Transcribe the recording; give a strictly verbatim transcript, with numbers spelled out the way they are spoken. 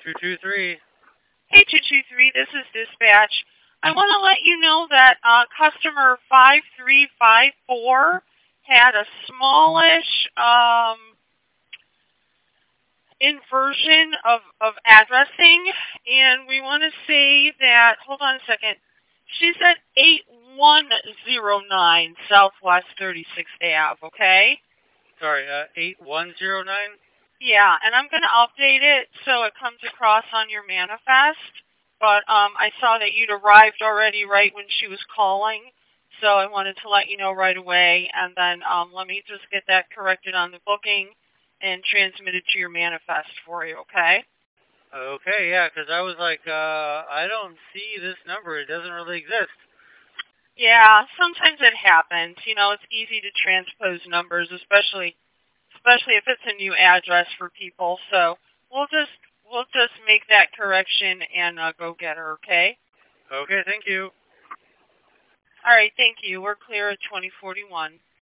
two two three. Hey, two two three, this is dispatch. I want to let you know that uh, customer five three five four had a smallish um, inversion of, of addressing, and we want to say that, hold on a second, she's at eight one zero nine Southwest thirty-sixth Avenue, okay? Sorry, uh, eight one zero nine? Yeah, and I'm going to update it so it comes across on your manifest. But um, I saw that you'd arrived already right when she was calling, so I wanted to let you know right away. And then um, let me just get that corrected on the booking and transmitted to your manifest for you, okay? Okay, yeah, because I was like, uh, I don't see this number. It doesn't really exist. Yeah, sometimes it happens. You know, it's easy to transpose numbers, especially especially if it's a new address for people. So we'll just we'll just make that correction and uh, go get her, okay? Okay, thank you. All right, thank you. We're clear at twenty forty-one.